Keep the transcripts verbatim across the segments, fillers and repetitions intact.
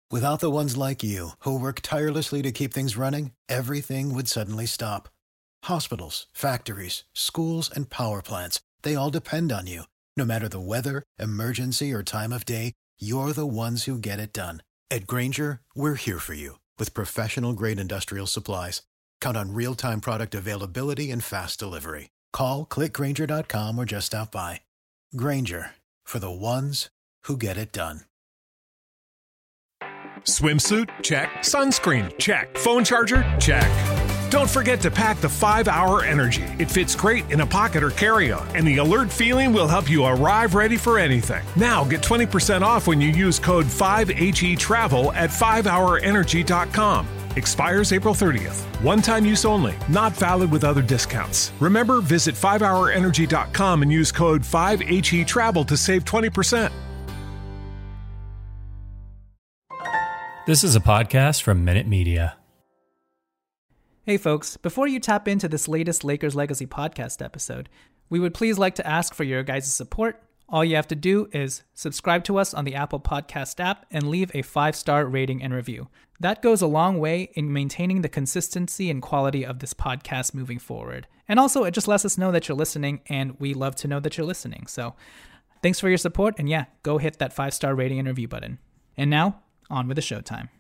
Without the ones like you, who work tirelessly to keep things running, everything would suddenly stop. Hospitals, factories, schools, and power plants, they all depend on you. No matter the weather, emergency, or time of day, you're the ones who get it done. At Grainger, we're here for you with professional-grade industrial supplies. Count on real-time product availability and fast delivery. Call, click Grainger dot com, or just stop by. Grainger, for the ones who get it done. Swimsuit? Check. Sunscreen? Check. Phone charger? Check. Don't forget to pack the five hour Energy. It fits great in a pocket or carry-on, and the alert feeling will help you arrive ready for anything. Now get twenty percent off when you use code five H E travel at five hour energy dot com. Expires April thirtieth. One-time use only. Not valid with other discounts. Remember, visit five hour energy dot com and use code five H E travel to save twenty percent. This is a podcast from Minute Media. Hey folks, before you tap into this latest Lakers Legacy podcast episode, we would please like to ask for your guys' support. All you have to do is subscribe to us on the Apple Podcast app and leave a five-star rating and review. That goes a long way in maintaining the consistency and quality of this podcast moving forward. And also, it just lets us know that you're listening, and we love to know that you're listening. So thanks for your support, and yeah, go hit that five-star rating and review button. And now, on with the showtime.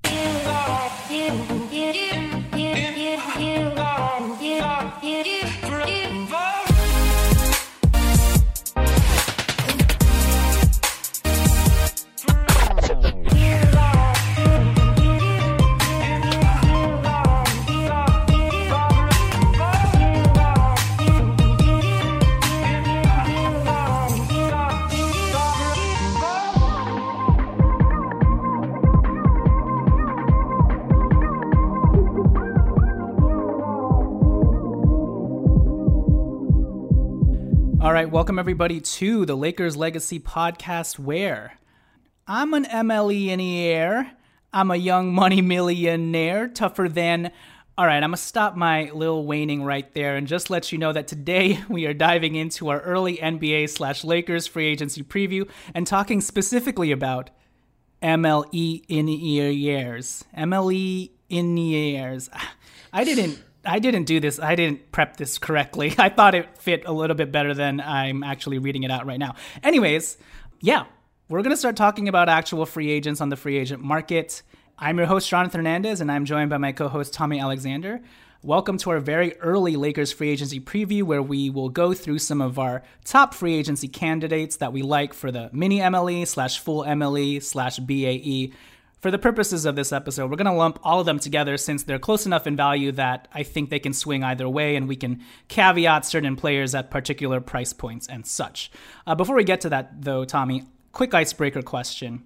All right, welcome everybody to the Lakers Legacy podcast, where I'm an M L E in the air. I'm a young money millionaire, tougher than... All right, I'm going to stop my little waning right there and just let you know that today we are diving into our early N B A slash Lakers free agency preview and talking specifically about M L E in the ears. M L E in the ears. I didn't... I didn't do this. I didn't prep this correctly. I thought it fit a little bit better than I'm actually reading it out right now. Anyways, yeah, we're going to start talking about actual free agents on the free agent market. I'm your host, Jonathan Hernandez, and I'm joined by my co-host, Tommy Alexander. Welcome to our very early Lakers free agency preview, where we will go through some of our top free agency candidates that we like for the mini M L E slash full M L E slash B A E. For the purposes of this episode, we're going to lump all of them together since they're close enough in value that I think they can swing either way, and we can caveat certain players at particular price points and such. Uh, before we get to that, though, Tommy, quick icebreaker question.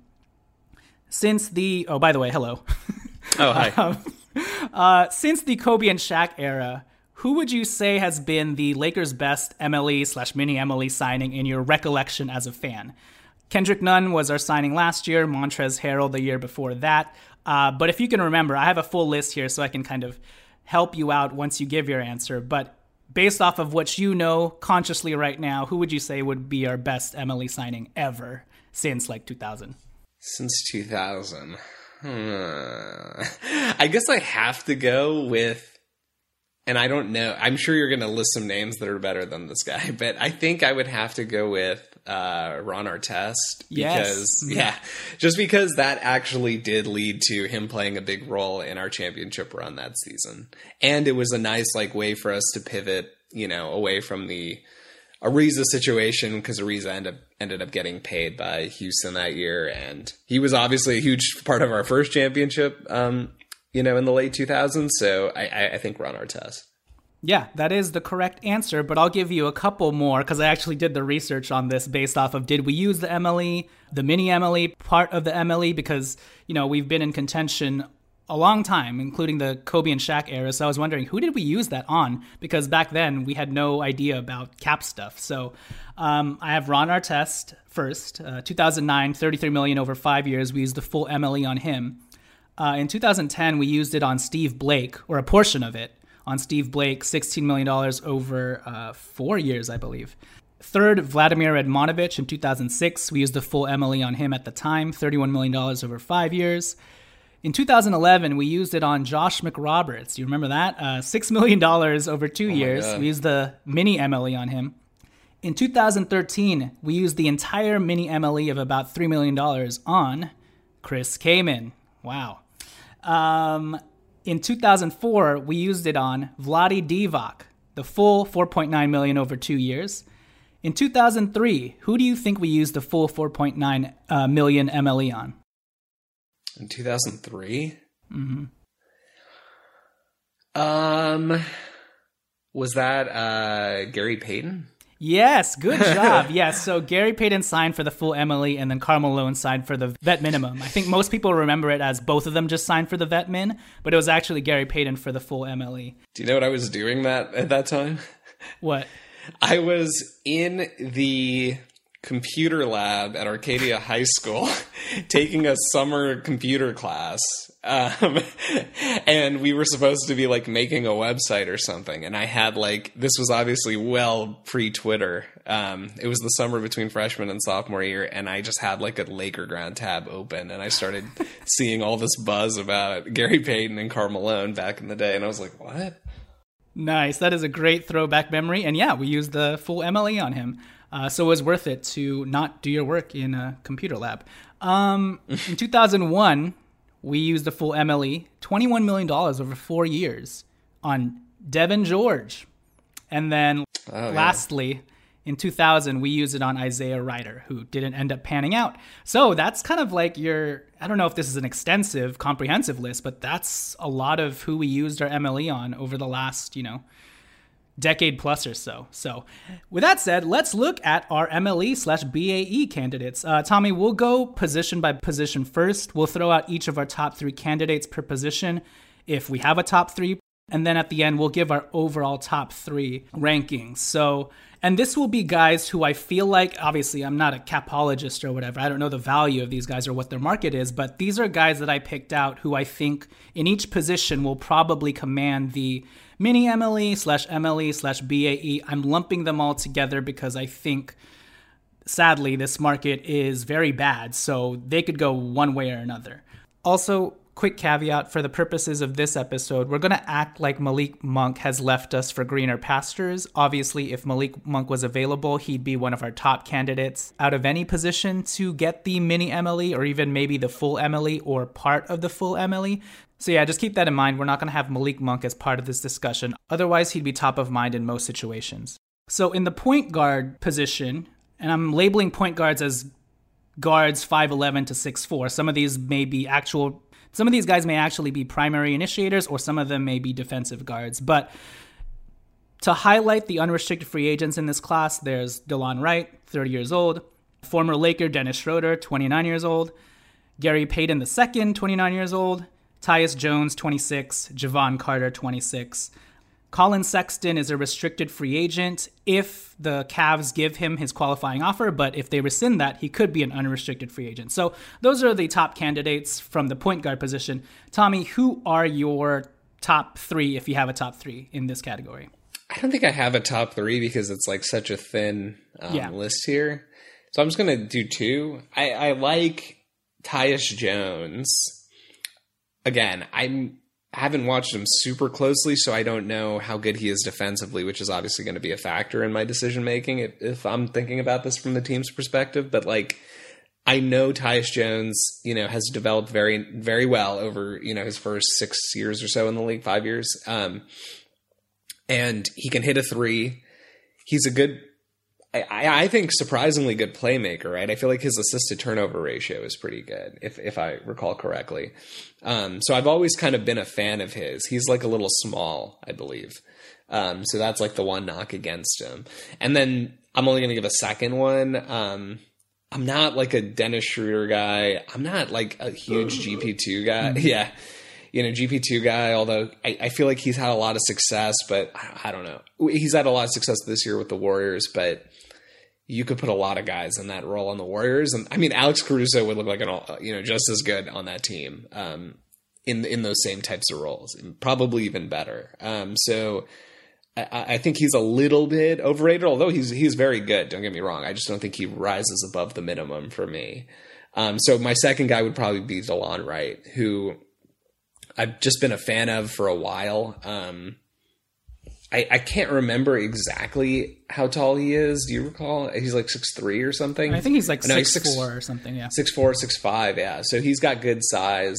Since the... Oh, by the way, hello. Oh, hi. um, uh, since the Kobe and Shaq era, who would you say has been the Lakers' best M L E slash mini M L E signing in your recollection as a fan? Kendrick Nunn was our signing last year, Montrezl Harrell the year before that. Uh, but if you can remember, I have a full list here so I can kind of help you out once you give your answer. But based off of what you know consciously right now, who would you say would be our best M L E signing ever since like two thousand? Since two thousand. Hmm. I guess I have to go with, and I don't know, I'm sure you're going to list some names that are better than this guy, but I think I would have to go with uh, Ron Artest. Because, yes. yeah, just because that actually did lead to him playing a big role in our championship run that season. And it was a nice like way for us to pivot, you know, away from the Ariza situation, because Ariza ended up, ended up getting paid by Houston that year. And he was obviously a huge part of our first championship, um, you know, in the late two thousands. So I, I think Ron Artest. Yeah, that is the correct answer, but I'll give you a couple more because I actually did the research on this based off of did we use the M L E, the mini M L E part of the M L E, because, you know, we've been in contention a long time, including the Kobe and Shaq era. So I was wondering, who did we use that on? Because back then we had no idea about cap stuff. So um, I have Ron Artest first, uh, two thousand nine, thirty-three million dollars over five years. We used the full M L E on him. Uh, in two thousand ten, we used it on Steve Blake, or a portion of it, on Steve Blake, sixteen million dollars over uh, four years, I believe. Third, Vladimir Edmonovich in two thousand six. We used the full M L E on him at the time, thirty-one million dollars over five years. In two thousand eleven, we used it on Josh McRoberts. You remember that? Uh, six million dollars over two Oh my years. God. We used the mini M L E on him. In two thousand thirteen, we used the entire mini M L E of about three million dollars on Chris Kaman. Wow. Um, in two thousand four, we used it on Vlade Divac, the full four point nine million dollars over two years. In two thousand three, who do you think we used the full four point nine uh, million M L E on? In two thousand three? Mm-hmm. Um, was that uh, Gary Payton? Yes, good job. Yes, so Gary Payton signed for the full M L E and then Karl Malone signed for the vet minimum. I think most people remember it as both of them just signed for the vet min, but it was actually Gary Payton for the full M L E. Do you know what I was doing that at that time? What? I was in the computer lab at Arcadia High School taking a summer computer class. Um, and we were supposed to be like making a website or something. And I had like, this was obviously well pre-Twitter. Um, it was the summer between freshman and sophomore year. And I just had like a Laker Ground tab open and I started seeing all this buzz about Gary Payton and Karl Malone back in the day. And I was like, what? Nice. That is a great throwback memory. And yeah, we used the full M L E on him. Uh, so it was worth it to not do your work in a computer lab. Um, in two thousand one, we used the full M L E, twenty-one million dollars over four years on Devin George. And then Oh, lastly, yeah. in two thousand, we used it on Isaiah Ryder, who didn't end up panning out. So that's kind of like your, I don't know if this is an extensive, comprehensive list, but that's a lot of who we used our M L E on over the last, you know, decade plus or so. So with that said, let's look at our M L E slash B A E candidates. Uh, Tommy, we'll go position by position first. We'll throw out each of our top three candidates per position if we have a top three. And then at the end, we'll give our overall top three rankings. So, and this will be guys who I feel like, obviously I'm not a capologist or whatever. I don't know the value of these guys or what their market is, but these are guys that I picked out who I think in each position will probably command the mini M L E slash M L E slash B A E. I'm lumping them all together because I think, sadly, this market is very bad. So they could go one way or another. Also, quick caveat for the purposes of this episode, we're going to act like Malik Monk has left us for greener pastures. Obviously, if Malik Monk was available, he'd be one of our top candidates out of any position to get the mini M L E or even maybe the full M L E or part of the full M L E. So yeah, just keep that in mind. We're not going to have Malik Monk as part of this discussion. Otherwise, he'd be top of mind in most situations. So in the point guard position, and I'm labeling point guards as guards five eleven to six four. Some of these may be actual, some of these guys may actually be primary initiators, or some of them may be defensive guards. But to highlight the unrestricted free agents in this class, there's DeLon Wright, thirty years old, former Laker Dennis Schroeder, twenty-nine years old, Gary Payton the second, twenty-nine years old, Tyus Jones, twenty-six, Javon Carter, twenty-six. Colin Sexton is a restricted free agent if the Cavs give him his qualifying offer, but if they rescind that, he could be an unrestricted free agent. So those are the top candidates from the point guard position. Tommy, who are your top three, if you have a top three in this category? I don't think I have a top three because it's like such a thin um, Yeah. list here. So I'm just going to do two. I, I like Tyus Jones. Again, I'm, I haven't watched him super closely, so I don't know how good he is defensively, which is obviously going to be a factor in my decision making if, if I'm thinking about this from the team's perspective. But like, I know Tyus Jones, you know, has developed very, very well over, you know, his first six years or so in the league, five years. Um, and he can hit a three. He's a good, I, I think surprisingly good playmaker, right? I feel like his assist to turnover ratio is pretty good, if if I recall correctly. Um, so I've always kind of been a fan of his. He's like a little small, I believe. Um, so that's like the one knock against him. And then I'm only going to give a second one. Um, I'm not like a Dennis Schroeder guy. I'm not like a huge G P two guy. Yeah. You know, G P two guy, although I, I feel like he's had a lot of success, but I, I don't know. He's had a lot of success this year with the Warriors, but you could put a lot of guys in that role on the Warriors. And I mean, Alex Caruso would look like an, you know, just as good on that team, um, in, in those same types of roles, and probably even better. Um, so I, I think he's a little bit overrated, although he's he's very good. Don't get me wrong. I just don't think he rises above the minimum for me. Um, so my second guy would probably be DeLon Wright, who I've just been a fan of for a while. Um, I, I can't remember exactly how tall he is. Do you recall? He's like six three or something. I think he's like no, six, he's six four or something. Yeah, six four, six five. Yeah, so he's got good size.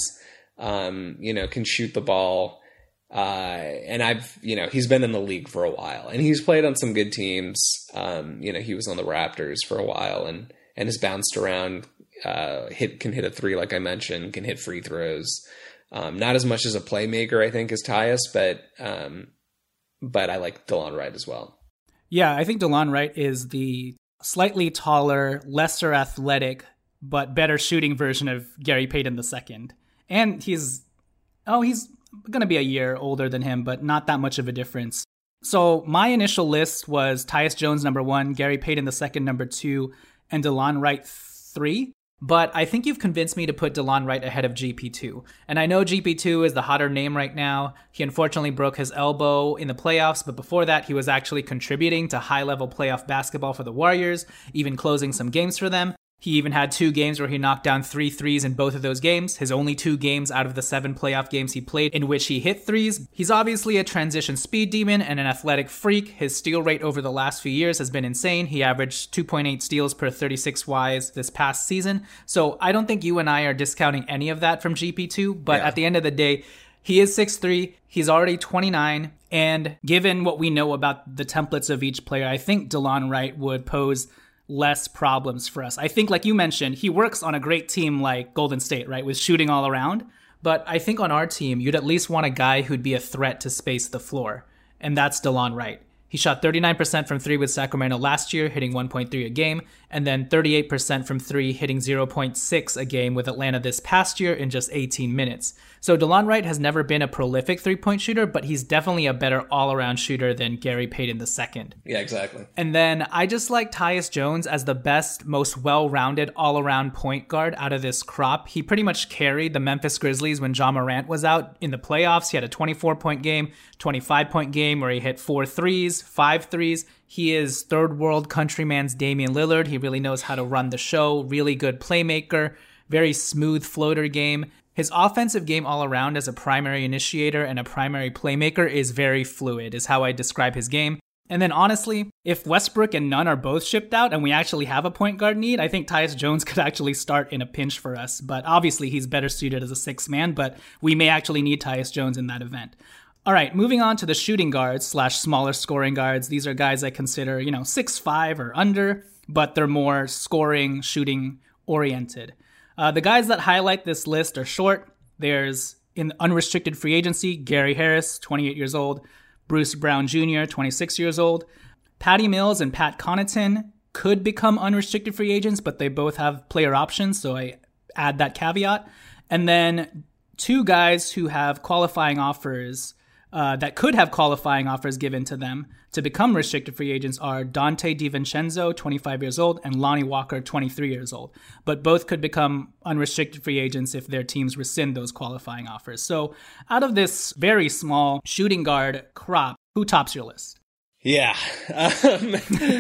Um, you know, can shoot the ball. Uh, and I've, you know, he's been in the league for a while, and he's played on some good teams. Um, you know, he was on the Raptors for a while, and and has bounced around. Uh, hit can hit a three, like I mentioned, can hit free throws. Um, not as much as a playmaker, I think, as Tyus, but um, but I like DeLon Wright as well. Yeah, I think DeLon Wright is the slightly taller, lesser athletic, but better shooting version of Gary Payton the second. And he's, oh, he's going to be a year older than him, but not that much of a difference. So my initial list was Tyus Jones number one, Gary Payton the second number two, and DeLon Wright three. But I think you've convinced me to put DeLon Wright ahead of G P two. And I know G P two is the hotter name right now. He unfortunately broke his elbow in the playoffs, but before that, he was actually contributing to high-level playoff basketball for the Warriors, even closing some games for them. He even had two games where he knocked down three threes in both of those games, his only two games out of the seven playoff games he played in which he hit threes. He's obviously a transition speed demon and an athletic freak. His steal rate over the last few years has been insane. He averaged two point eight steals per thirty-six Ys this past season. So I don't think you and I are discounting any of that from G P two, but yeah. At the end of the day, he is six three, he's already twenty-nine, and given what we know about the templates of each player, I think DeLon Wright would pose less problems for us. I think, like you mentioned, he works on a great team like Golden State, right, with shooting all around. But I think on our team, you'd at least want a guy who'd be a threat to space the floor. And that's DeLon Wright. He shot thirty-nine percent from three with Sacramento last year, hitting one point three a game, and then thirty-eight percent from three, hitting zero point six a game with Atlanta this past year in just eighteen minutes. So DeLon Wright has never been a prolific three-point shooter, but he's definitely a better all-around shooter than Gary Payton the second. Yeah, exactly. And then I just like Tyus Jones as the best, most well-rounded all-around point guard out of this crop. He pretty much carried the Memphis Grizzlies when Ja Morant was out in the playoffs. He had a twenty-four point game, twenty-five point game where he hit four threes, five threes. He is third world countryman's Damian Lillard. He really knows how to run the show. Really good playmaker, very smooth floater game. His offensive game all around as a primary initiator and a primary playmaker is very fluid, is how I describe his game. And then honestly, if Westbrook and Nunn are both shipped out and we actually have a point guard need, I think Tyus Jones could actually start in a pinch for us. But obviously he's better suited as a sixth man, but we may actually need Tyus Jones in that event. All right, moving on to the shooting guards slash smaller scoring guards. These are guys I consider, you know, six five or under, but they're more scoring, shooting oriented. Uh, the guys that highlight this list are short. There's, in unrestricted free agency, Gary Harris, twenty-eight years old, Bruce Brown Junior, twenty-six years old. Patty Mills and Pat Connaughton could become unrestricted free agents, but they both have player options, so I add that caveat. And then two guys who have qualifying offers Uh, that could have qualifying offers given to them to become restricted free agents are Dante DiVincenzo, twenty-five years old, and Lonnie Walker, twenty-three years old. But both could become unrestricted free agents if their teams rescind those qualifying offers. So out of this very small shooting guard crop, who tops your list? Yeah. Um,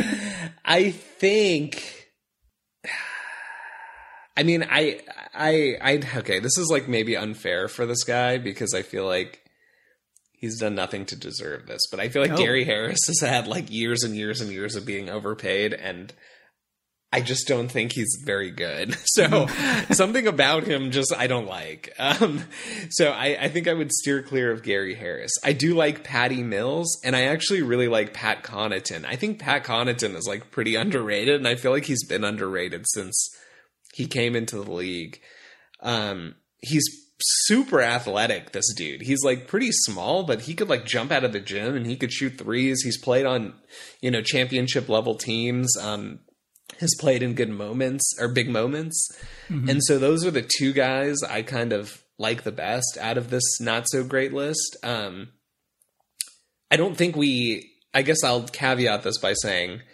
I think... I mean, I, I, I, okay, this is like maybe unfair for this guy because I feel like he's done nothing to deserve this, but I feel like oh. Gary Harris has had like years and years and years of being overpaid, and I just don't think he's very good. So something about him just I don't like. Um, so I, I think I would steer clear of Gary Harris. I do like Patty Mills, and I actually really like Pat Connaughton. I think Pat Connaughton is like pretty underrated, and I feel like he's been underrated since he came into the league. Um, he's super athletic, this dude. He's like pretty small, but he could like jump out of the gym and he could shoot threes. He's played on, you know, championship level teams, um, has played in good moments or big moments. Mm-hmm. And so those are the two guys I kind of like the best out of this not so great list. Um, I don't think we, I guess I'll caveat this by saying,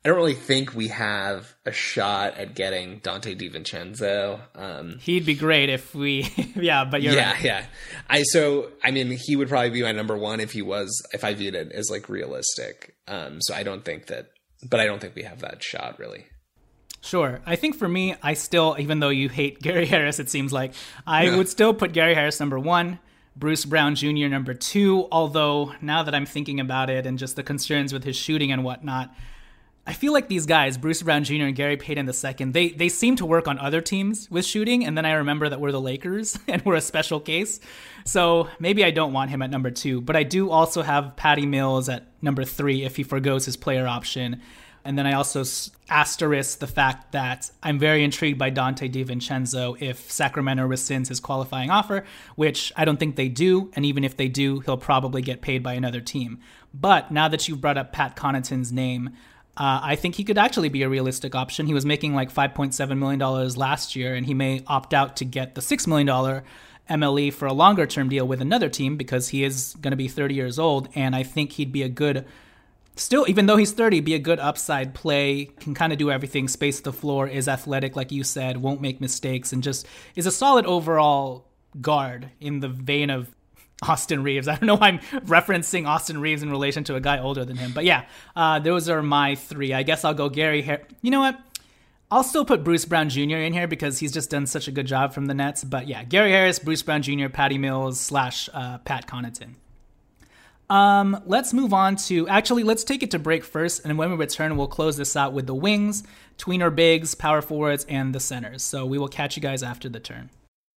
I don't really think we have a shot at getting Donte DiVincenzo. Um, He'd be great if we, yeah, but you're yeah, right. yeah. I so I mean, he would probably be my number one if he was if I viewed it as like realistic. Um, so I don't think that, but I don't think we have that shot really. Sure. I think for me, I still, even though you hate Gary Harris, it seems like, I Yeah. would still put Gary Harris number one, Bruce Brown Junior number two, although now that I'm thinking about it and just the concerns with his shooting and whatnot, I feel like these guys, Bruce Brown Junior and Gary Payton the second, they they seem to work on other teams with shooting, and then I remember that we're the Lakers and we're a special case. So maybe I don't want him at number two, but I do also have Patty Mills at number three if he forgoes his player option. And then I also asterisk the fact that I'm very intrigued by Donte DiVincenzo if Sacramento rescinds his qualifying offer, which I don't think they do. And even if they do, he'll probably get paid by another team. But now that you've brought up Pat Connaughton's name, uh, I think he could actually be a realistic option. He was making like five point seven million dollars last year, and he may opt out to get the six million dollars M L E for a longer term deal with another team because he is going to be thirty years old. And I think he'd be a good Still, even though he's thirty, be a good upside play, can kind of do everything, space the floor, is athletic, like you said, won't make mistakes, and just is a solid overall guard in the vein of Austin Reeves. I don't know why I'm referencing Austin Reeves in relation to a guy older than him. But yeah, uh, those are my three. I guess I'll go Gary Harris. You know what? I'll still put Bruce Brown Junior in here because he's just done such a good job from the Nets. But yeah, Gary Harris, Bruce Brown Junior, Patty Mills, slash uh, Pat Connaughton. Um, let's move on to, actually, let's take it to break first, and when we return, we'll close this out with the wings, tweener bigs, power forwards, and the centers. So we will catch you guys after the turn.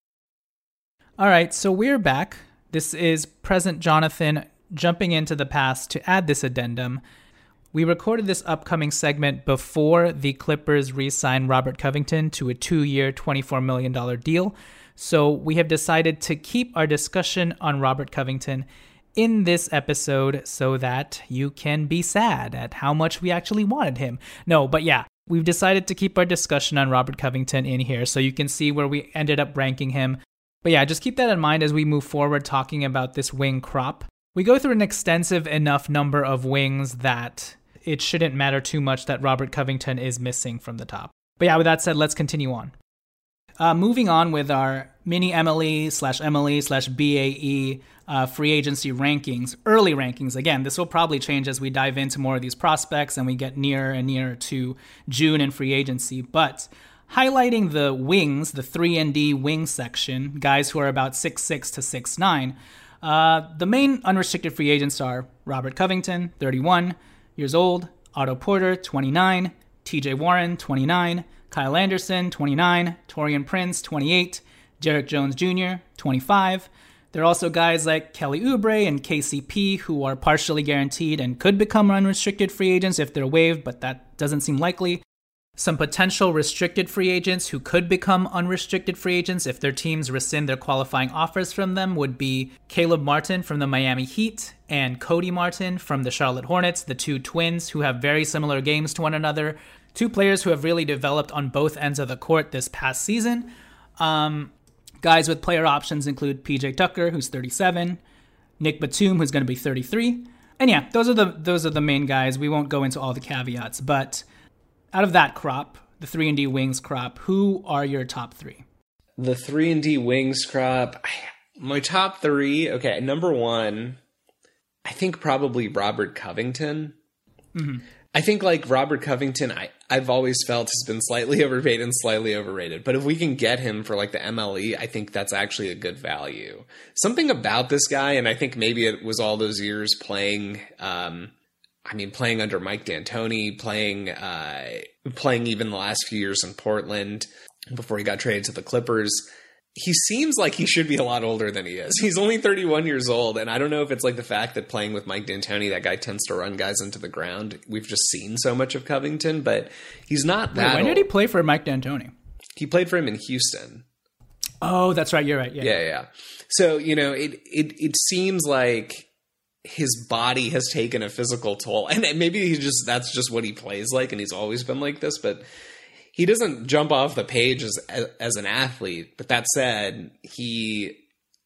All right, so we're back. This is present Jonathan jumping into the past to add this addendum. We recorded this upcoming segment before the Clippers re-signed Robert Covington to a two-year, twenty-four million dollars deal. So we have decided to keep our discussion on Robert Covington in this episode so that you can be sad at how much we actually wanted him. No, but yeah, we've decided to keep our discussion on Robert Covington in here so you can see where we ended up ranking him. But yeah, just keep that in mind as we move forward talking about this wing crop. We go through an extensive enough number of wings that it shouldn't matter too much that Robert Covington is missing from the top. But yeah, with that said, let's continue on. Uh, moving on with our mini M L E slash M L E slash B A E uh, free agency rankings, early rankings. Again, this will probably change as we dive into more of these prospects and we get nearer and nearer to June and free agency. But highlighting the wings, the three and D wing section, guys who are about six six to six nine, uh, the main unrestricted free agents are Robert Covington, thirty-one years old, Otto Porter, twenty-nine, T J Warren, twenty-nine, Kyle Anderson, twenty-nine, Taurean Prince, twenty-eight, Derek Jones Junior, twenty-five. There are also guys like Kelly Oubre and K C P who are partially guaranteed and could become unrestricted free agents if they're waived, but that doesn't seem likely. Some potential restricted free agents who could become unrestricted free agents if their teams rescind their qualifying offers from them would be Caleb Martin from the Miami Heat and Cody Martin from the Charlotte Hornets, the two twins who have very similar games to one another. Two players who have really developed on both ends of the court this past season. Um, guys with player options include P J Tucker, who's thirty-seven, Nick Batum, who's going to be thirty-three. And yeah, those are the those are the main guys. We won't go into all the caveats, but out of that crop, the three and D wings crop, who are your top three? The three and D wings crop, my top three. Okay, number one, I think probably Robert Covington. Mm-hmm. I think like Robert Covington, I, I've always felt has been slightly overpaid and slightly overrated. But if we can get him for like the M L E, I think that's actually a good value. Something about this guy, and I think maybe it was all those years playing, um, I mean, playing under Mike D'Antoni, playing, uh, playing even the last few years in Portland before he got traded to the Clippers. He seems like he should be a lot older than he is. He's only thirty-one years old, and I don't know if it's like the fact that playing with Mike D'Antoni, that guy tends to run guys into the ground. We've just seen so much of Covington, but he's not that Wait, when old. did he play for Mike D'Antoni? He played for him in Houston. Oh, that's right. You're right. Yeah, Yeah, yeah. So, you know, it it it seems like his body has taken a physical toll, and maybe he just that's just what he plays like, and he's always been like this, but he doesn't jump off the page as as an athlete, but that said, he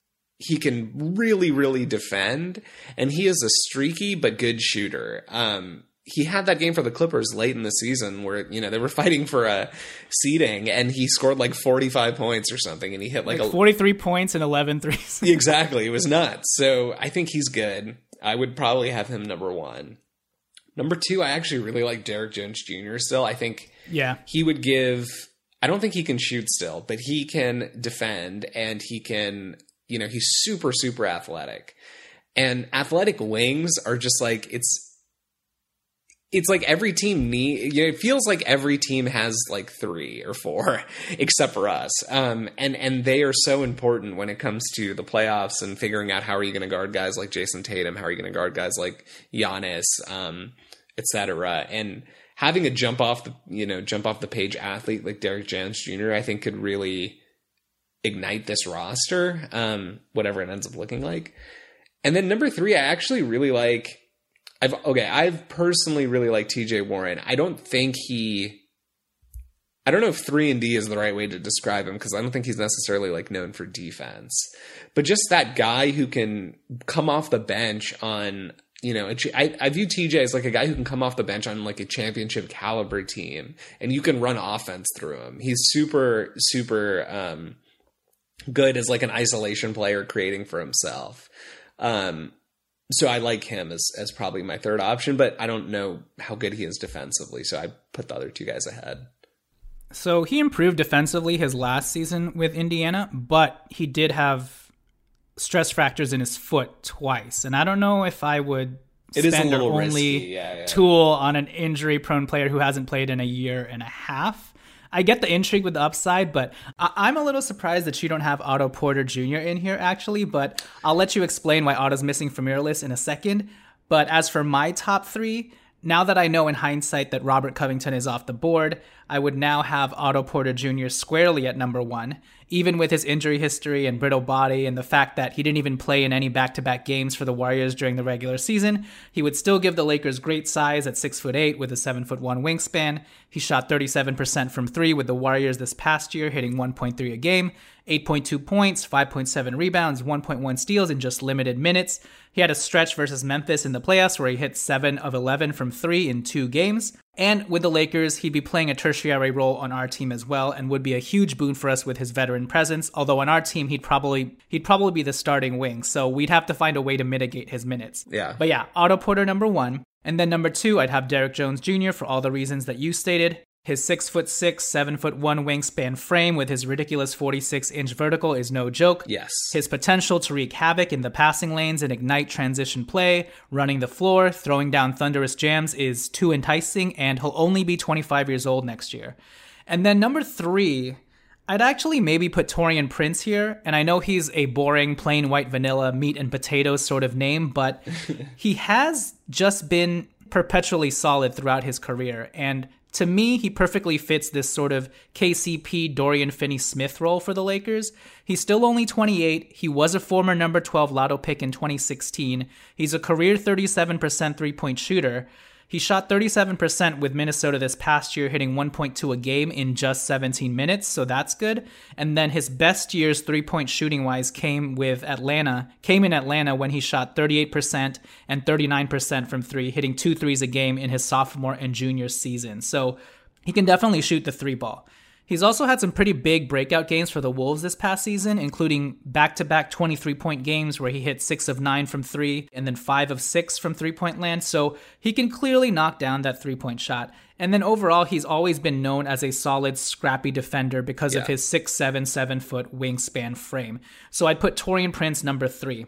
he can really, really defend, and he is a streaky but good shooter. Um, he had that game for the Clippers late in the season where, you know, they were fighting for a seeding and he scored like forty-five points or something and he hit like, like a, forty-three points and eleven threes. Exactly. It was nuts. So I think he's good. I would probably have him number one. Number two, I actually really like Derrick Jones Junior still. I think yeah, he would give, I don't think he can shoot still, but he can defend and he can, you know, he's super, super athletic. And athletic wings are just like, it's, It's like every team need, you know, it feels like every team has like three or four, except for us. Um, and, and they are so important when it comes to the playoffs and figuring out how are you going to guard guys like Jason Tatum? How are you going to guard guys like Giannis, um, et cetera. And having a jump off the, you know, jump off the page athlete like Derrick Jones Junior, I think could really ignite this roster, um, whatever it ends up looking like. And then number three, I actually really like, I've okay, I've personally really liked T J Warren. I don't think he I don't know if three and D is the right way to describe him because I don't think he's necessarily like known for defense. But just that guy who can come off the bench on, you know, I, I view T J as like a guy who can come off the bench on like a championship caliber team and you can run offense through him. He's super, super um, good as like an isolation player creating for himself. Um So I like him as as probably my third option, but I don't know how good he is defensively, so I put the other two guys ahead. So he improved defensively his last season with Indiana, but he did have stress fractures in his foot twice. And I don't know if I would it is spend a our little only risky. Yeah, yeah. tool on an injury-prone player who hasn't played in a year and a half. I get the intrigue with the upside, but I- I'm a little surprised that you don't have Otto Porter Junior in here, actually, but I'll let you explain why Otto's missing from your list in a second. But as for my top three, now that I know in hindsight that Robert Covington is off the board, I would now have Otto Porter Junior squarely at number one, even with his injury history and brittle body and the fact that he didn't even play in any back-to-back games for the Warriors during the regular season. He would still give the Lakers great size at six foot eight with a seven foot one wingspan. He shot thirty-seven percent from three with the Warriors this past year, hitting one point three a game, eight point two points, five point seven rebounds, one point one steals in just limited minutes. He had a stretch versus Memphis in the playoffs where he hit seven of eleven from three in two games. And with the Lakers, he'd be playing a tertiary role on our team as well and would be a huge boon for us with his veteran presence. Although on our team, he'd probably he'd probably be the starting wing, so we'd have to find a way to mitigate his minutes. Yeah. But yeah, Otto Porter number one. And then number two, I'd have Derrick Jones Junior for all the reasons that you stated. His six foot six, seven foot one wingspan frame with his ridiculous forty-six inch vertical is no joke. Yes. His potential to wreak havoc in the passing lanes and ignite transition play, running the floor, throwing down thunderous jams is too enticing, and he'll only be twenty-five years old next year. And then number three, I'd actually maybe put Taurean Prince here, and I know he's a boring, plain white vanilla, meat and potatoes sort of name, but he has just been perpetually solid throughout his career, and to me, he perfectly fits this sort of K C P Dorian Finney-Smith role for the Lakers. He's still only twenty-eight. He was a former number twelve lotto pick in twenty sixteen. He's a career thirty-seven percent three-point shooter. He shot thirty-seven percent with Minnesota this past year, hitting one point two a game in just seventeen minutes, so that's good. And then his best years three-point shooting-wise came with Atlanta, came in Atlanta when he shot thirty-eight percent and thirty-nine percent from three, hitting two threes a game in his sophomore and junior season. So he can definitely shoot the three ball. He's also had some pretty big breakout games for the Wolves this past season, including back-to-back twenty-three point games where he hit six of nine from three and then five of six from three-point land, so he can clearly knock down that three-point shot. And then overall, he's always been known as a solid, scrappy defender because yeah. of his six seven, seven-foot wingspan frame. So I'd put Taurean Prince number three.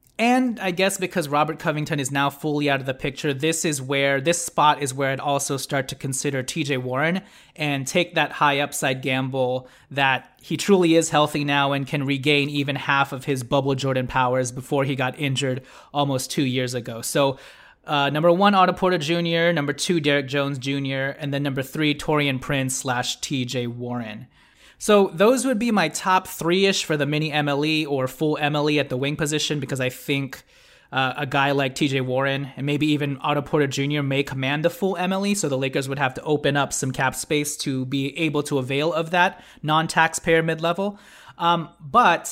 And I guess because Robert Covington is now fully out of the picture, this is where, this spot is where I'd also start to consider T J Warren and take that high upside gamble that he truly is healthy now and can regain even half of his bubble Jordan powers before he got injured almost two years ago. So uh, number one, Otto Porter Junior, number two, Derrick Jones Junior, and then number three, Taurean Prince slash T J Warren. So those would be my top three-ish for the mini M L E or full M L E at the wing position, because I think uh, a guy like T J Warren and maybe even Otto Porter Junior may command the full M L E, so the Lakers would have to open up some cap space to be able to avail of that non-taxpayer mid-level. Um, but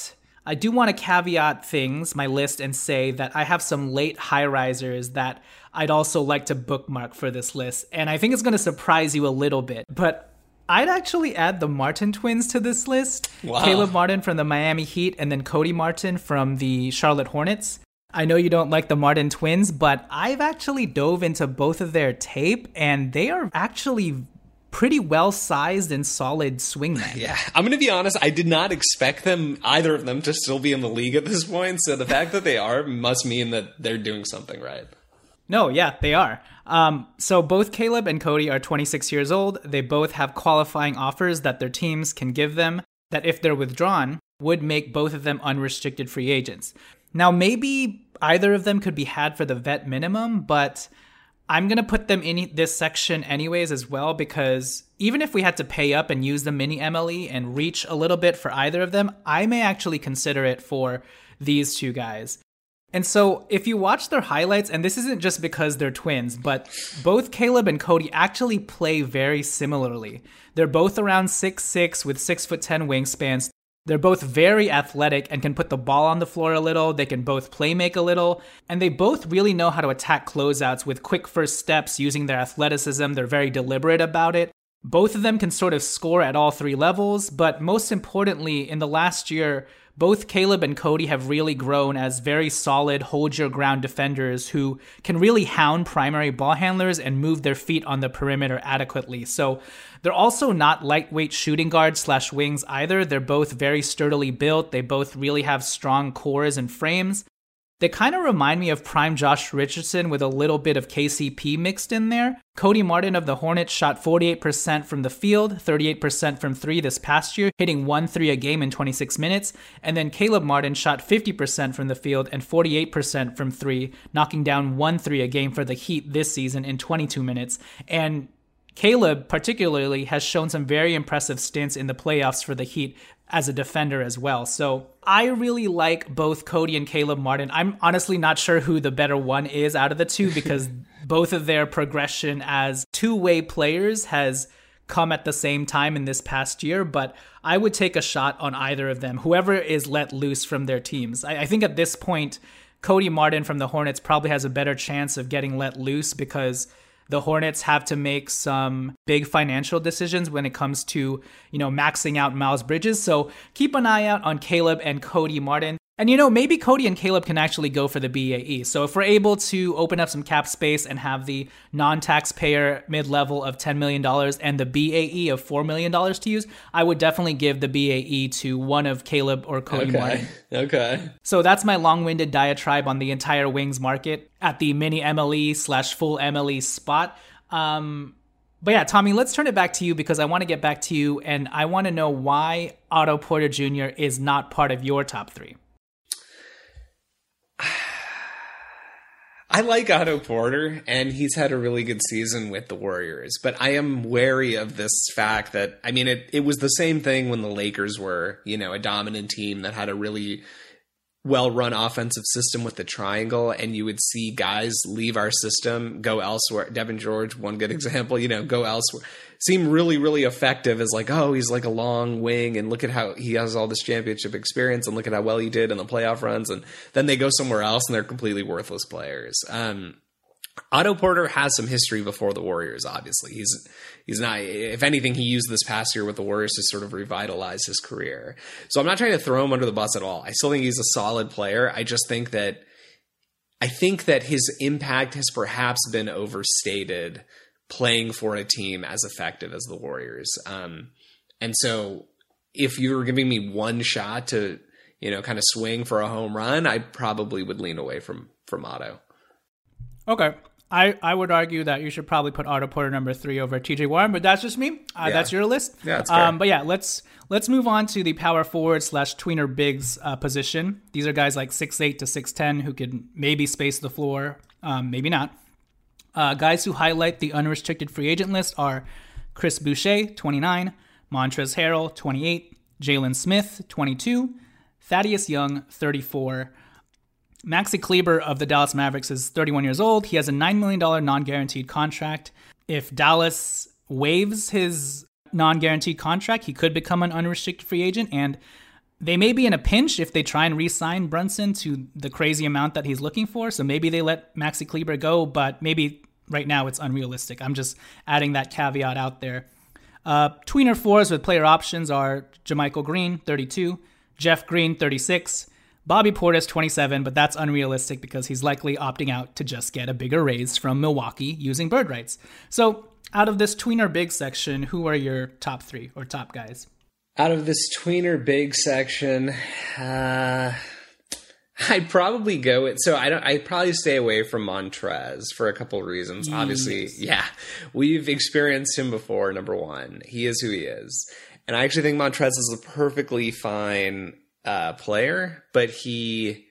I do want to caveat things, my list, and say that I have some late high risers that I'd also like to bookmark for this list. And I think it's going to surprise you a little bit. But I'd actually add the Martin twins to this list. Wow. Caleb Martin from the Miami Heat and then Cody Martin from the Charlotte Hornets. I know you don't like the Martin twins, but I've actually dove into both of their tape, and they are actually pretty well-sized and solid swingmen. Yeah, I'm going to be honest, I did not expect them, either of them, to still be in the league at this point, so the fact that they are must mean that they're doing something right. No, yeah, they are. Um, so both Caleb and Cody are twenty-six years old. They both have qualifying offers that their teams can give them that, if they're withdrawn, would make both of them unrestricted free agents. Now, maybe either of them could be had for the vet minimum, but I'm going to put them in this section anyways as well, because even if we had to pay up and use the mini M L E and reach a little bit for either of them, I may actually consider it for these two guys. And so if you watch their highlights, and this isn't just because they're twins, but both Caleb and Cody actually play very similarly. They're both around six six with six foot ten wingspans. They're both very athletic and can put the ball on the floor a little. They can both play make a little. And they both really know how to attack closeouts with quick first steps using their athleticism. They're very deliberate about it. Both of them can sort of score at all three levels. But most importantly, in the last year, both Caleb and Cody have really grown as very solid hold-your-ground defenders who can really hound primary ball handlers and move their feet on the perimeter adequately. So they're also not lightweight shooting guards slash wings either. They're both very sturdily built. They both really have strong cores and frames. They kind of remind me of prime Josh Richardson with a little bit of K C P mixed in there. Cody Martin of the Hornets shot forty-eight percent from the field, thirty-eight percent from three this past year, hitting one three a game in twenty-six minutes. And then Caleb Martin shot fifty percent from the field and forty-eight percent from three, knocking down one three a game for the Heat this season in twenty-two minutes. And Caleb particularly has shown some very impressive stints in the playoffs for the Heat as a defender as well. So I really like both Cody and Caleb Martin. I'm honestly not sure who the better one is out of the two because both of their progression as two-way players has come at the same time in this past year, but I would take a shot on either of them, whoever is let loose from their teams. I, I think at this point, Cody Martin from the Hornets probably has a better chance of getting let loose because the Hornets have to make some big financial decisions when it comes to, you know, maxing out Miles Bridges. So keep an eye out on Caleb and Cody Martin. And, you know, maybe Cody and Caleb can actually go for the B A E. So if we're able to open up some cap space and have the non-taxpayer mid-level of ten million dollars and the B A E of four million dollars to use, I would definitely give the B A E to one of Caleb or Cody okay. Martin. Okay. So that's my long-winded diatribe on the entire wings market at the mini M L E slash full M L E spot. Um, but yeah, Tommy, let's turn it back to you because I want to get back to you and I want to know why Otto Porter Junior is not part of your top three. I like Otto Porter, and he's had a really good season with the Warriors, but I am wary of this fact that, I mean, it, it was the same thing when the Lakers were, you know, a dominant team that had a really well-run offensive system with the triangle, and you would see guys leave our system, go elsewhere. Devin George, one good example, you know, go elsewhere. Seem really, really effective as like, oh, he's like a long wing, and look at how he has all this championship experience, and look at how well he did in the playoff runs, and then they go somewhere else, and they're completely worthless players. Um, Otto Porter has some history before the Warriors, obviously. He's he's not, if anything, he used this past year with the Warriors to sort of revitalize his career. So I'm not trying to throw him under the bus at all. I still think he's a solid player. I just think that I think that his impact has perhaps been overstated playing for a team as effective as the Warriors. Um, and so if you were giving me one shot to, you know, kind of swing for a home run, I probably would lean away from, from Otto. Okay. I, I would argue that you should probably put Otto Porter number three over T J Warren, but that's just me. Uh, yeah. That's your list. Yeah, that's fair. Um, but yeah, let's let's move on to the power forward slash tweener bigs uh, position. These are guys like six eight to six ten who can maybe space the floor, um, maybe not. Uh, guys who highlight the unrestricted free agent list are Chris Boucher, twenty-nine, Montrezl Harrell, twenty-eight, Jalen Smith, twenty-two, Thaddeus Young, thirty-four. Maxi Kleber of the Dallas Mavericks is thirty-one years old. He has a nine million dollars non-guaranteed contract. If Dallas waives his non-guaranteed contract, he could become an unrestricted free agent, and they may be in a pinch if they try and re-sign Brunson to the crazy amount that he's looking for. So maybe they let Maxi Kleber go, but maybe right now it's unrealistic. I'm just adding that caveat out there. Uh, tweener fours with player options are JaMychal Green, thirty-two, Jeff Green, thirty-six, Bobby Portis, twenty-seven, but that's unrealistic because he's likely opting out to just get a bigger raise from Milwaukee using bird rights. So out of this tweener big section, who are your top three or top guys? Out of this tweener big section, uh, I'd probably go with, so I don't, I'd probably stay away from Montrez for a couple of reasons. Yes. Obviously, yeah, we've experienced him before, number one. He is who he is. And I actually think Montrez is a perfectly fine uh, player, but he,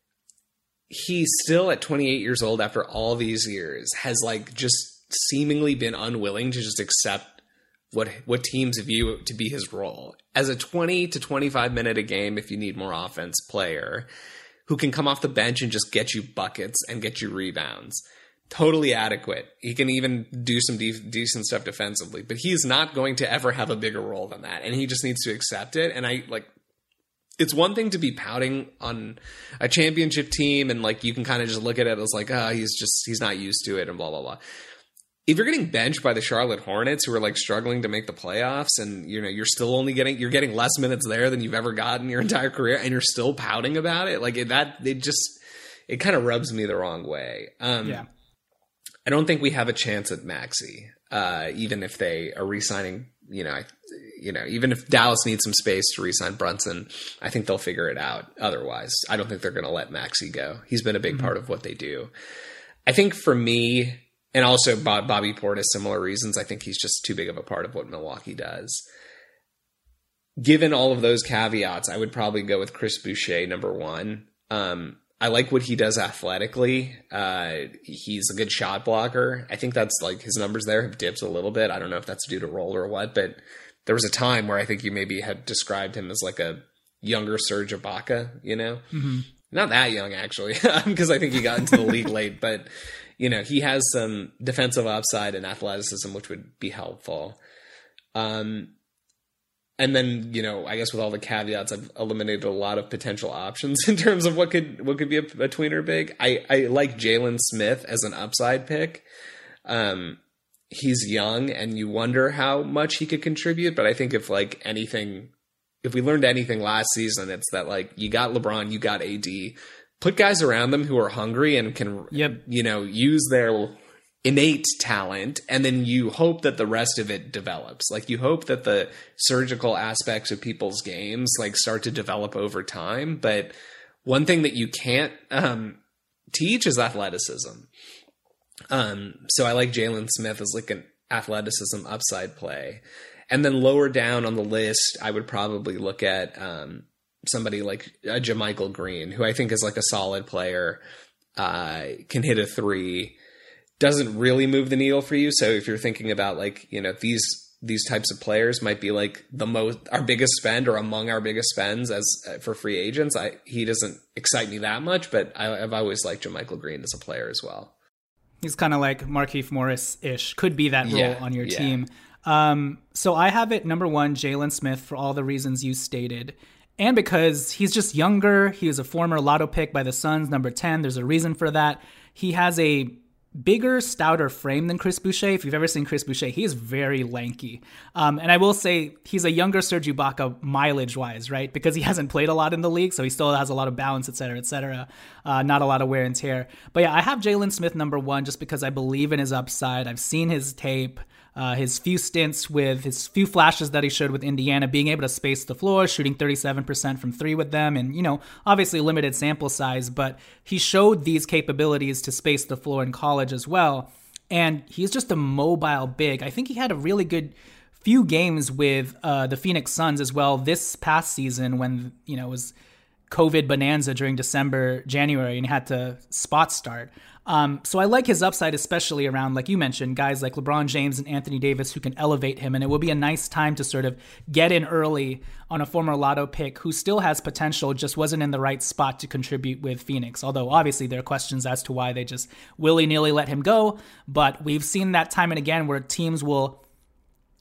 he's still at twenty-eight years old after all these years, has like just seemingly been unwilling to just accept what what teams view to be his role as a twenty to twenty-five minute a game, if you need more offense, player who can come off the bench and just get you buckets and get you rebounds. Totally adequate. He can even do some de- decent stuff defensively, but he's not going to ever have a bigger role than that. And he just needs to accept it. And I like, it's one thing to be pouting on a championship team and like, you can kind of just look at it as like, oh, he's just, he's not used to it and blah, blah, blah. If you're getting benched by the Charlotte Hornets, who are like struggling to make the playoffs, and you know you're still only getting you're getting less minutes there than you've ever gotten your entire career, and you're still pouting about it, like it, that, it just it kind of rubs me the wrong way. Um, yeah, I don't think we have a chance at Maxey, uh, even if they are re-signing. You know, I, you know, even if Dallas needs some space to re-sign Brunson, I think they'll figure it out. Otherwise, I don't think they're going to let Maxey go. He's been a big mm-hmm. part of what they do. I think for me. And also Bob, Bobby Portis, similar reasons. I think he's just too big of a part of what Milwaukee does. Given all of those caveats, I would probably go with Chris Boucher, number one. Um, I like what he does athletically. Uh, he's a good shot blocker. I think that's like his numbers there have dipped a little bit. I don't know if that's due to roll or what, but there was a time where I think you maybe had described him as like a younger Serge Ibaka, you know? Mm-hmm. Not that young, actually, because I think he got into the league late, but you know, he has some defensive upside and athleticism, which would be helpful. Um, and then, you know, I guess with all the caveats, I've eliminated a lot of potential options in terms of what could what could be a, a tweener big. I, I like Jalen Smith as an upside pick. Um, he's young, and you wonder how much he could contribute. But I think if like anything, if we learned anything last season, it's that like you got LeBron, you got A D. Put guys around them who are hungry and can, yep. you know, use their innate talent, and then you hope that the rest of it develops. Like you hope that the surgical aspects of people's games like start to develop over time. But one thing that you can't um, teach is athleticism. Um, so I like Jalen Smith as like an athleticism upside play, and then lower down on the list, I would probably look at. Um, somebody like uh, JaMychal Green, who I think is like a solid player, uh, can hit a three, doesn't really move the needle for you. So if you're thinking about like, you know, these, these types of players might be like the most, our biggest spend or among our biggest spends as uh, for free agents. I, he doesn't excite me that much, but I, I've always liked JaMychal Green as a player as well. He's kind of like Markieff Morris-ish, could be that role yeah, on your yeah. team. Um, so I have it number one, Jalen Smith, for all the reasons you stated. And because he's just younger, he was a former lotto pick by the Suns, number ten. There's a reason for that. He has a bigger, stouter frame than Chris Boucher. If you've ever seen Chris Boucher, he is very lanky. Um, and I will say he's a younger Serge Ibaka mileage-wise, right? Because he hasn't played a lot in the league, so he still has a lot of balance, et cetera, et cetera. Uh, not a lot of wear and tear. But yeah, I have Jalen Smith number one just because I believe in his upside. I've seen his tape. Uh, his few stints with his few flashes that he showed with Indiana, being able to space the floor, shooting thirty-seven percent from three with them, and, you know, obviously limited sample size, but he showed these capabilities to space the floor in college as well. And he's just a mobile big. I think he had a really good few games with uh, the Phoenix Suns as well this past season when, you know, it was COVID bonanza during December, January, and he had to spot start. Um, so I like his upside, especially around, like you mentioned, guys like LeBron James and Anthony Davis who can elevate him. And it will be a nice time to sort of get in early on a former lotto pick who still has potential, just wasn't in the right spot to contribute with Phoenix. Although obviously there are questions as to why they just willy-nilly let him go. But we've seen that time and again where teams will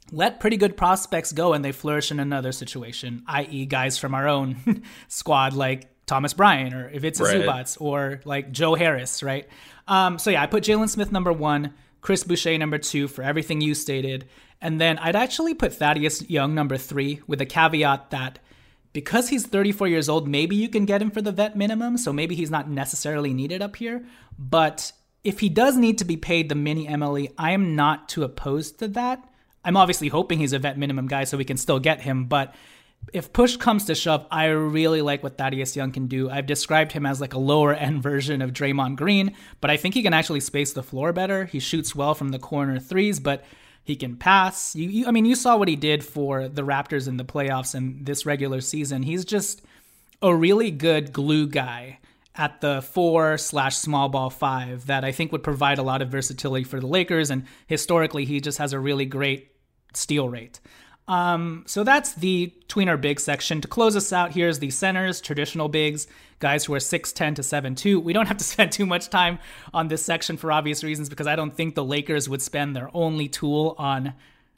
let pretty good prospects go and they flourish in another situation, that is guys from our own squad like Thomas Bryant or Ivica Right. Zubats or like Joe Harris, right? Um, so yeah, I put Jalen Smith number one, Chris Boucher number two for everything you stated. And then I'd actually put Thaddeus Young number three with a caveat that because he's thirty-four years old, maybe you can get him for the vet minimum. So maybe he's not necessarily needed up here. But if he does need to be paid the mini M L E, I am not too opposed to that. I'm obviously hoping he's a vet minimum guy so we can still get him. But if push comes to shove, I really like what Thaddeus Young can do. I've described him as like a lower end version of Draymond Green, but I think he can actually space the floor better. He shoots well from the corner threes, but he can pass. You, you, I mean, you saw what he did for the Raptors in the playoffs and this regular season. He's just a really good glue guy at the four slash small ball five that I think would provide a lot of versatility for the Lakers. And historically, he just has a really great steal rate. Um, so that's the tweener big section. To close us out, here's the centers, traditional bigs, guys who are six ten to seven two. We don't have to spend too much time on this section for obvious reasons because I don't think the Lakers would spend their only tool on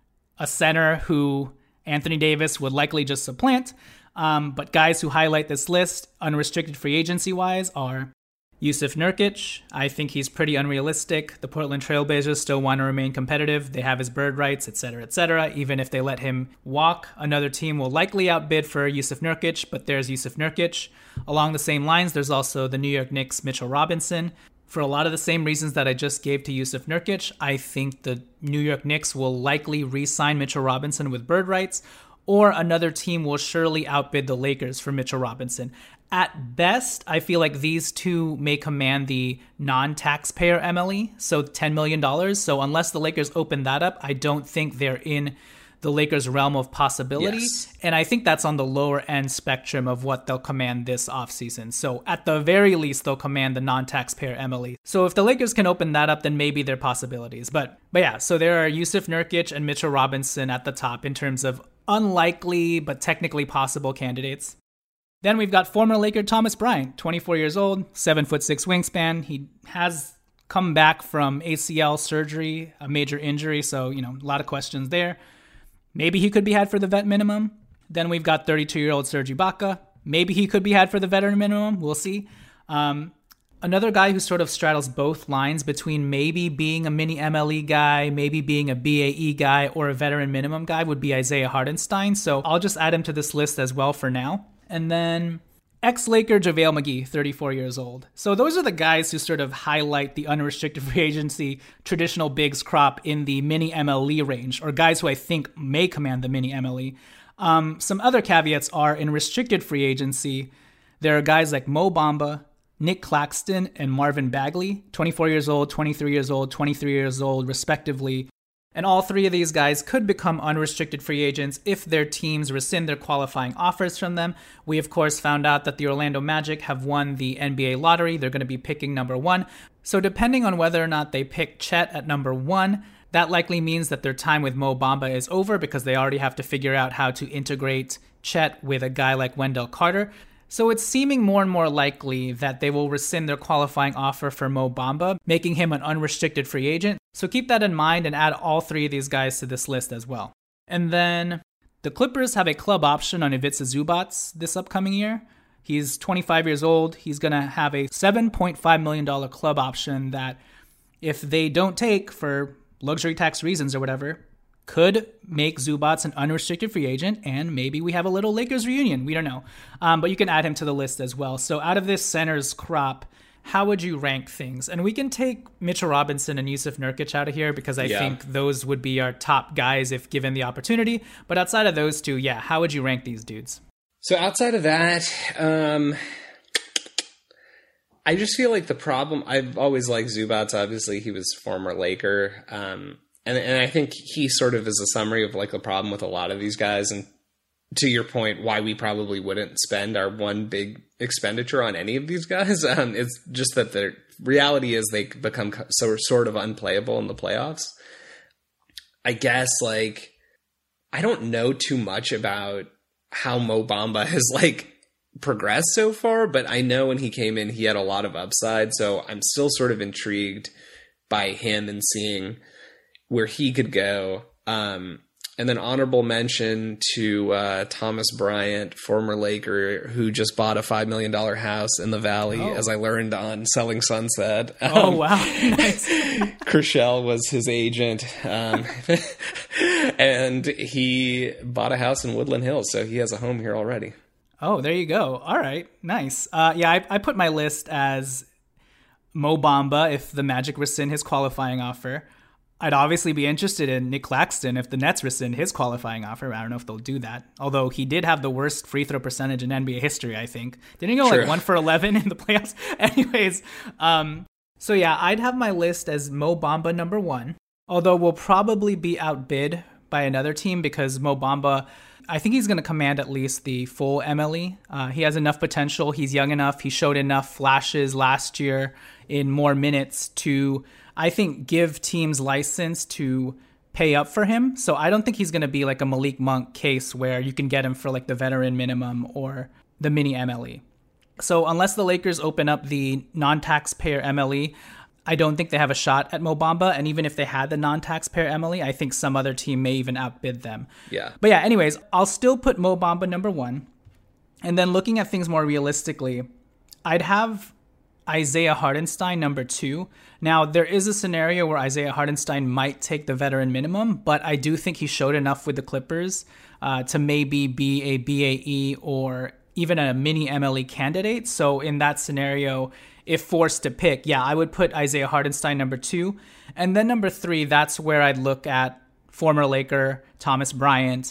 a center who Anthony Davis would likely just supplant. Um, but guys who highlight this list, unrestricted free agency-wise, are Yusuf Nurkic. I think he's pretty unrealistic. The Portland Trailblazers still want to remain competitive. They have his bird rights, et cetera, et cetera. Even if they let him walk, another team will likely outbid for Yusuf Nurkic, but there's Yusuf Nurkic. Along the same lines, there's also the New York Knicks' Mitchell Robinson. For a lot of the same reasons that I just gave to Yusuf Nurkic, I think the New York Knicks will likely re-sign Mitchell Robinson with bird rights, or another team will surely outbid the Lakers for Mitchell Robinson. At best, I feel like these two may command the non-taxpayer M L E, so ten million dollars. So unless the Lakers open that up, I don't think they're in the Lakers' realm of possibility. Yes. And I think that's on the lower end spectrum of what they'll command this offseason. So at the very least, they'll command the non-taxpayer M L E. So if the Lakers can open that up, then maybe there are possibilities. But, but yeah, so there are Yusuf Nurkic and Mitchell Robinson at the top in terms of unlikely but technically possible candidates. Then we've got former Laker Thomas Bryant, twenty-four years old, seven foot six wingspan. He has come back from A C L surgery, a major injury, so, you know, a lot of questions there. Maybe he could be had for the vet minimum. Then we've got thirty-two-year-old Serge Ibaka. Maybe he could be had for the veteran minimum. We'll see. Um, another guy who sort of straddles both lines between maybe being a mini M L E guy, maybe being a B A E guy, or a veteran minimum guy would be Isaiah Hartenstein. So I'll just add him to this list as well for now. And then ex-Laker JaVale McGee, thirty-four years old. So those are the guys who sort of highlight the unrestricted free agency traditional bigs crop in the mini M L E range, or guys who I think may command the mini M L E. Um, some other caveats are in restricted free agency, there are guys like Mo Bamba, Nick Claxton, and Marvin Bagley, twenty-four years old, twenty-three years old, twenty-three years old, respectively. And all three of these guys could become unrestricted free agents if their teams rescind their qualifying offers from them. We, of course, found out that the Orlando Magic have won the N B A lottery. They're going to be picking number one. So depending on whether or not they pick Chet at number one, that likely means that their time with Mo Bamba is over because they already have to figure out how to integrate Chet with a guy like Wendell Carter. So it's seeming more and more likely that they will rescind their qualifying offer for Mo Bamba, making him an unrestricted free agent. So keep that in mind and add all three of these guys to this list as well. And then the Clippers have a club option on Ivica Zubats this upcoming year. He's twenty-five years old. He's going to have a seven point five million dollars club option that if they don't take for luxury tax reasons or whatever, could make Zubats an unrestricted free agent, and maybe we have a little Lakers reunion. We don't know. Um, but you can add him to the list as well. So out of this center's crop, how would you rank things? And we can take Mitchell Robinson and Yusuf Nurkic out of here because I yeah. think those would be our top guys if given the opportunity. But outside of those two, yeah, how would you rank these dudes? So outside of that, um, I just feel like the problem, I've always liked Zubats. Obviously, he was former Laker. Um, And, and I think he sort of is a summary of like the problem with a lot of these guys. And to your point, why we probably wouldn't spend our one big expenditure on any of these guys. Um, it's just that the reality is they become so sort of unplayable in the playoffs. I guess like, I don't know too much about how Mo Bamba has like progressed so far, but I know when he came in, he had a lot of upside. So I'm still sort of intrigued by him and seeing where he could go. Um, And then honorable mention to uh, Thomas Bryant, former Laker, who just bought a five million dollars house in the Valley, oh. as I learned on Selling Sunset. Oh, um, wow. Nice. Kershell was his agent. Um, and he bought a house in Woodland Hills, so he has a home here already. Oh, there you go. All right. Nice. Uh, yeah, I, I put my list as Mo Bamba if the Magic rescind his qualifying offer. I'd obviously be interested in Nick Claxton if the Nets rescind his qualifying offer. I don't know if they'll do that. Although he did have the worst free throw percentage in N B A history, I think. Didn't he go True. like one for eleven in the playoffs? Anyways, um, so yeah, I'd have my list as Mo Bamba number one. Although we'll probably be outbid by another team because Mo Bamba, I think he's going to command at least the full M L E. Uh, he has enough potential. He's young enough. He showed enough flashes last year in more minutes to, I think, give teams license to pay up for him. So I don't think he's going to be like a Malik Monk case where you can get him for like the veteran minimum or the mini M L E. So unless the Lakers open up the non-taxpayer M L E, I don't think they have a shot at Mo Bamba. And even if they had the non-taxpayer M L E, I think some other team may even outbid them. Yeah. But yeah, anyways, I'll still put Mo Bamba number one. And then looking at things more realistically, I'd have Isaiah Hartenstein number two. Now, there is a scenario where Isaiah Hartenstein might take the veteran minimum, but I do think he showed enough with the Clippers uh, to maybe be a B A E or even a mini M L E candidate. So in that scenario, if forced to pick, yeah, I would put Isaiah Hartenstein number two. And then number three, that's where I'd look at former Laker Thomas Bryant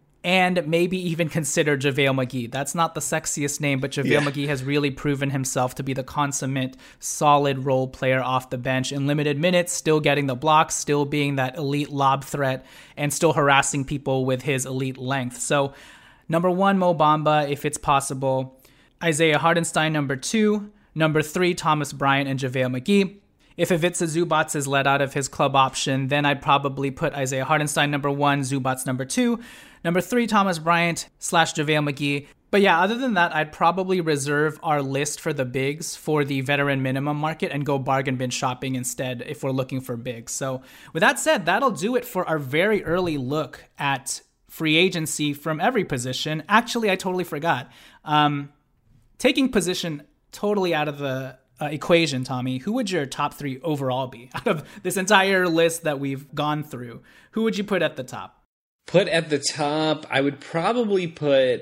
and maybe even consider JaVale McGee. That's not the sexiest name, but JaVale yeah. McGee has really proven himself to be the consummate, solid role player off the bench in limited minutes, still getting the blocks, still being that elite lob threat, and still harassing people with his elite length. So number one, Mo Bamba, if it's possible. Isaiah Hartenstein, number two. Number three, Thomas Bryant and JaVale McGee. If Ivica Zubac is let out of his club option, then I'd probably put Isaiah Hartenstein number one, Zubac number two. Number three, Thomas Bryant slash JaVale McGee. But yeah, other than that, I'd probably reserve our list for the bigs for the veteran minimum market and go bargain bin shopping instead if we're looking for bigs. So with that said, that'll do it for our very early look at free agency from every position. Actually, I totally forgot. Um, taking position totally out of the uh, equation, Tommy, who would your top three overall be out of this entire list that we've gone through? Who would you put at the top? Put at the top, I would probably put,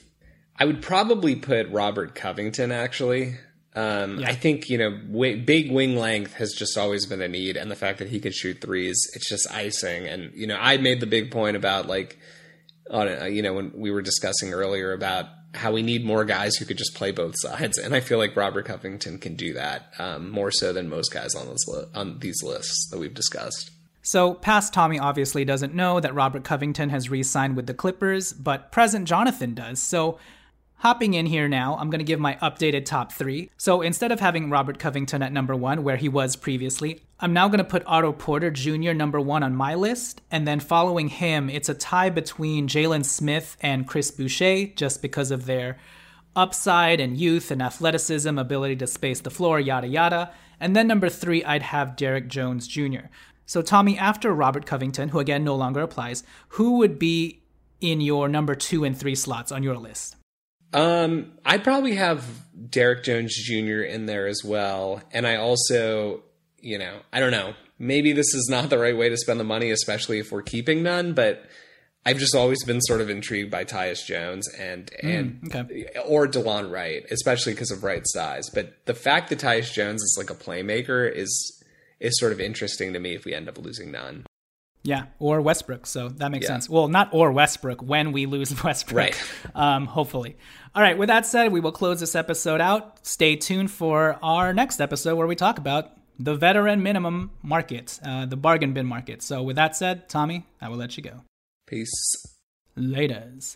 I would probably put Robert Covington, actually. Um, yeah. I think, you know, w- big wing length has just always been a need, and the fact that he could shoot threes, it's just icing. And, you know, I made the big point about, like, on, you know, when we were discussing earlier about how we need more guys who could just play both sides. And I feel like Robert Covington can do that um, more so than most guys on this li- on these lists that we've discussed. So past Tommy obviously doesn't know that Robert Covington has re-signed with the Clippers, but present Jonathan does. So hopping in here now, I'm going to give my updated top three. So instead of having Robert Covington at number one, where he was previously, I'm now going to put Otto Porter Junior number one on my list. And then following him, it's a tie between Jalen Smith and Chris Boucher, just because of their upside and youth and athleticism, ability to space the floor, yada, yada. And then number three, I'd have Derek Jones Junior So Tommy, after Robert Covington, who again no longer applies, who would be in your number two and three slots on your list? Um, I'd probably have Derek Jones Junior in there as well. And I also, you know, I don't know, maybe this is not the right way to spend the money, especially if we're keeping none, but I've just always been sort of intrigued by Tyus Jones and, and, mm, okay. or DeLon Wright, especially because of Wright's size. But the fact that Tyus Jones is like a playmaker is, is sort of interesting to me if we end up losing none. Yeah, or Westbrook, so that makes yeah. sense. Well, not or Westbrook, when we lose Westbrook, right. um, hopefully. All right, with that said, we will close this episode out. Stay tuned for our next episode where we talk about the veteran minimum market, uh, the bargain bin market. So with that said, Tommy, I will let you go. Peace. Laters.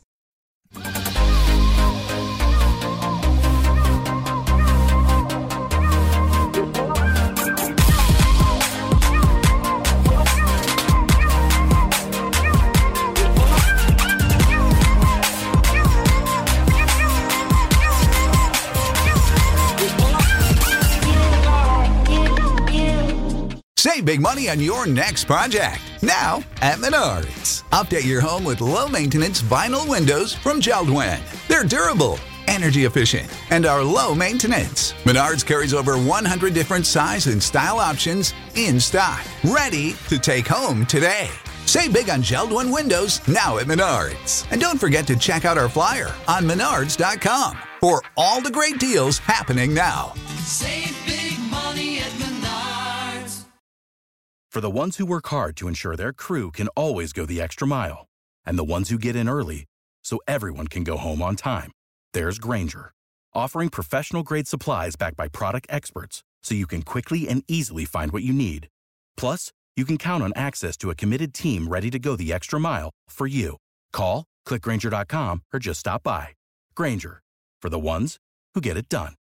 Save big money on your next project. Now at Menards. Update your home with low-maintenance vinyl windows from JELD-WEN. They're durable, energy efficient, and are low maintenance. Menards carries over one hundred different size and style options in stock, ready to take home today. Save big on JELD-WEN windows now at Menards. And don't forget to check out our flyer on menards dot com for all the great deals happening now. Save big money at Menards. For the ones who work hard to ensure their crew can always go the extra mile, and the ones who get in early so everyone can go home on time, there's Grainger, offering professional-grade supplies backed by product experts so you can quickly and easily find what you need. Plus, you can count on access to a committed team ready to go the extra mile for you. Call, click Grainger dot com, or just stop by. Grainger, for the ones who get it done.